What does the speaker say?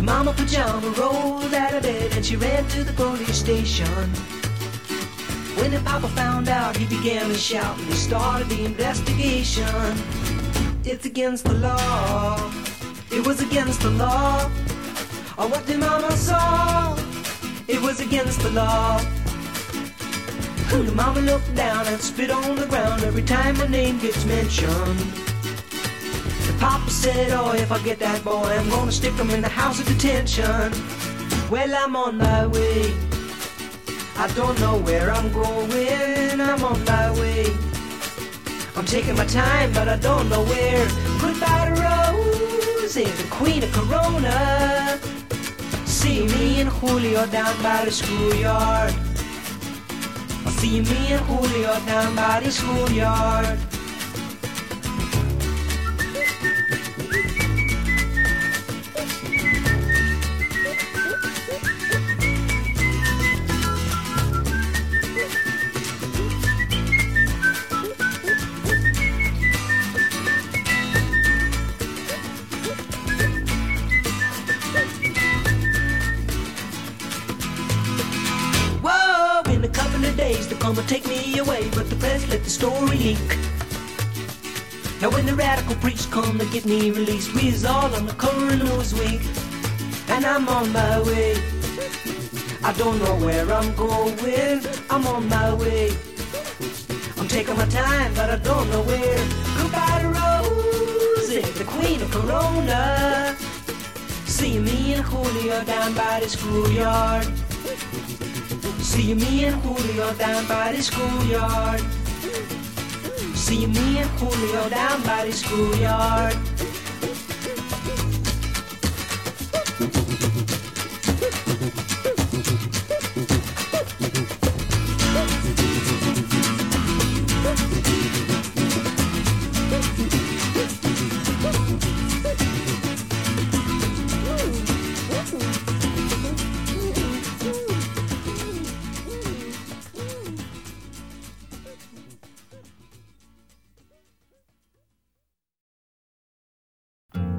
Mama Pajama rolled out of bed and she ran to the police station. When the Papa found out, he began to shout and he started the investigation. It's against the law. It was against the law. Or what the Mama saw. It was against the law. The Mama looked down and spit on the ground every time my name gets mentioned. The Papa said, oh, if I get that boy, I'm gonna stick him in the house of detention. Well, I'm on my way. I don't know where I'm going. I'm on my way. I'm taking my time, but I don't know where. Goodbye to Rose, the queen of Corona. See me and Julio down by the schoolyard. I'll see me and Julio down by the schoolyard. They're gonna take me away, but the press let the story leak. Now when the radical preach come to get me released, we is all on the cover of Newsweek. And I'm on my way. I don't know where I'm going. I'm on my way. I'm taking my time, but I don't know where. Goodbye to Rosie, the queen of Corona. See me and Julio down by the schoolyard. See me and Julio down by the schoolyard. See me and Julio down by the schoolyard.